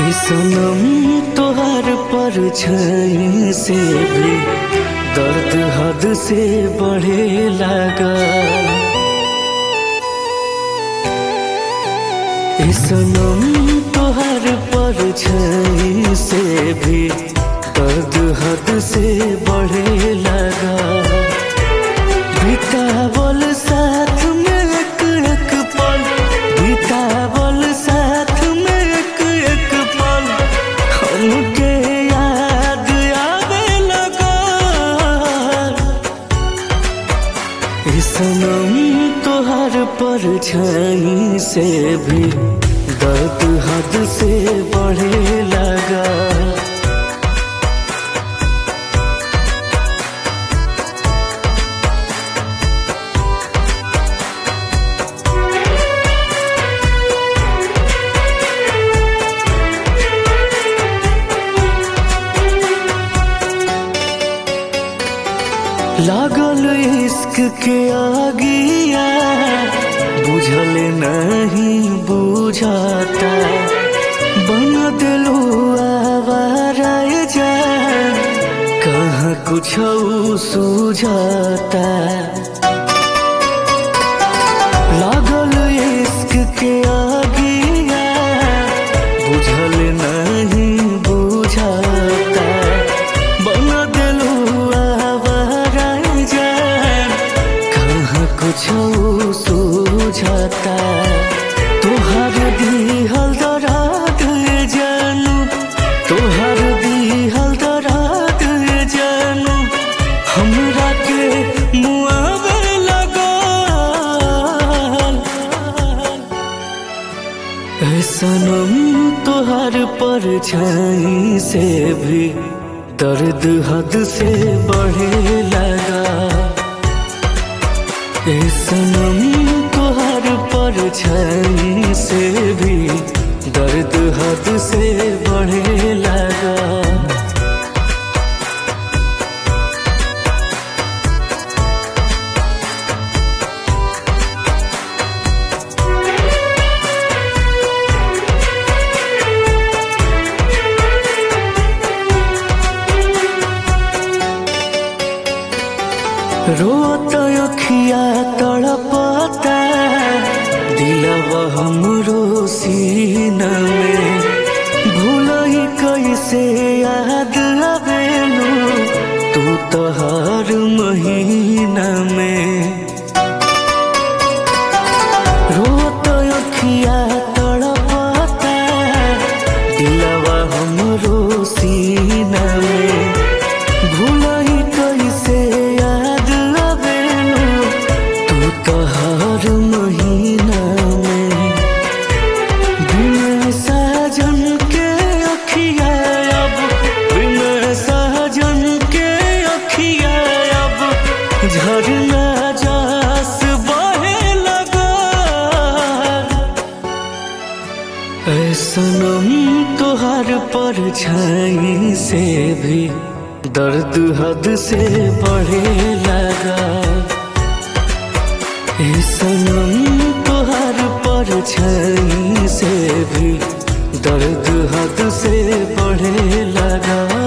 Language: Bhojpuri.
सनम तोहर परछाई से भी दर्द हद से बढ़े लगा। सनम तोहर परछाई से भी दर्द हद से बढ़े लगा। बितावल साथ में एक एक पल, बितावल साथ में एक एक पल हमके याद आवे लगा। सनम तोहर परछाई से भी दर्द हद से बढ़े लगा। लागल इश्क के आगिया बुझल नहीं बुझाता। बना दिलू आवारा जान कहाँ कुछ सूझाता। लागल इश्क के आगिया बुझल नहीं बुझाता। बना दिलू कुछ सूझाता। तोहर दिहल दर्द जानू, तोहर दिहल दर्द जानू हमरा के मुआवे लगा। सनम तोहर परछाई से भी दर्द हद से बढ़े लगा। सनम तोहर परछाई से भी दर्द हद से बढ़े लगा। रोता अखिया तड़पता दिलवा हमरो सीना में। भूलही कैसे याद आवेलू तू तो हर महीना में। रोता अखिया तड़पता दिलवा हमरो सीना में। भूलही कैसे हर महीना में। बिना साजन के अखिया अब, बिना साजन के अखिया अब झरना जास बहे लगा। सनम तोहर परछाई से भी दर्द हद से बढ़े लगा। सनम तोहर परछाई से भी दर्द हद से बढ़े लगा।